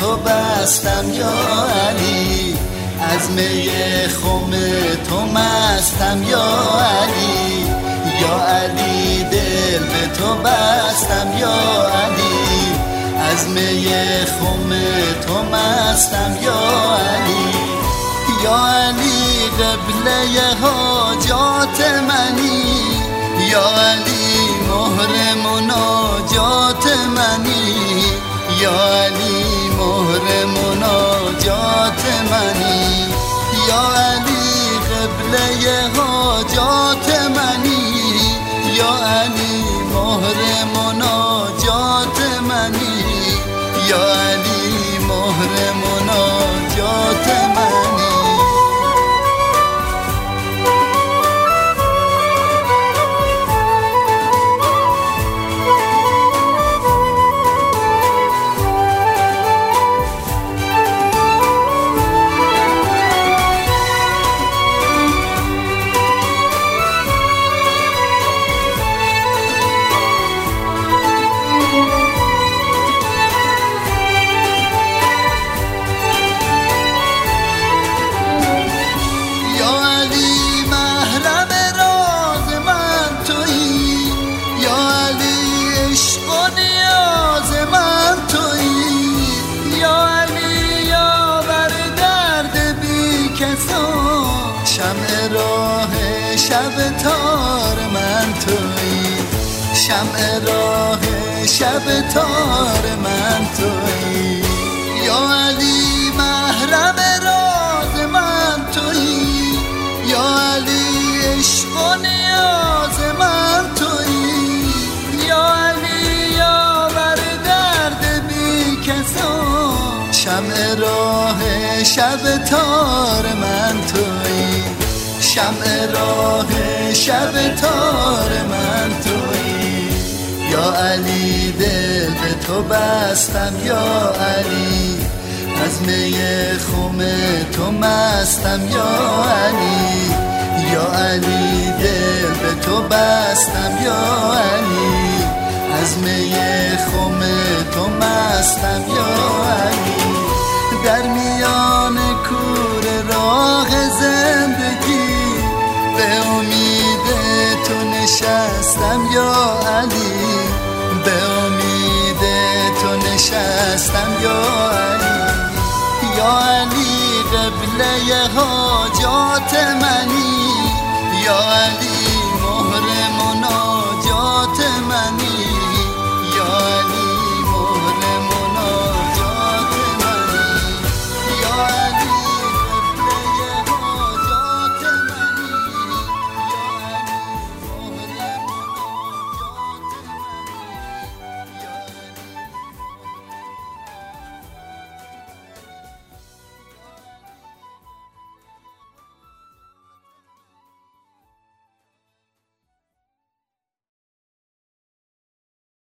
تو بستم یا علی، از می خم تو مستم یا علی، یا علی دل به تو بستم یا علی، از می خم تو مستم یا علی، یا علی قبله حاجات منی، یا علی مهر مناجات منی، یا علی مهر مناجات منی، یا علی قبله حاجات منی، یا علی مهر مناجات منی، یا علی مهر مناجات منی. شمع راه شب تار من تویی، شمع راه شب تار من تویی، یا علی محرم راز من تویی، یا علی عشق و نیاز من تویی، یا علی یاور درد بی کسان، شمع راه شب تار من تویی، شمع راه شب تار من تویی، یا علی دل به تو بستم یا علی، از می خم تو مستم یا علی، یا علی دل به تو بستم یا علی، از می خم تو مستم یا علی، در میان کور راه زندگی به امید تو نشستم یا علی، به امید تو نشستم یا علی، یا علی قبله حاجات منی، یا علی مهر مناجات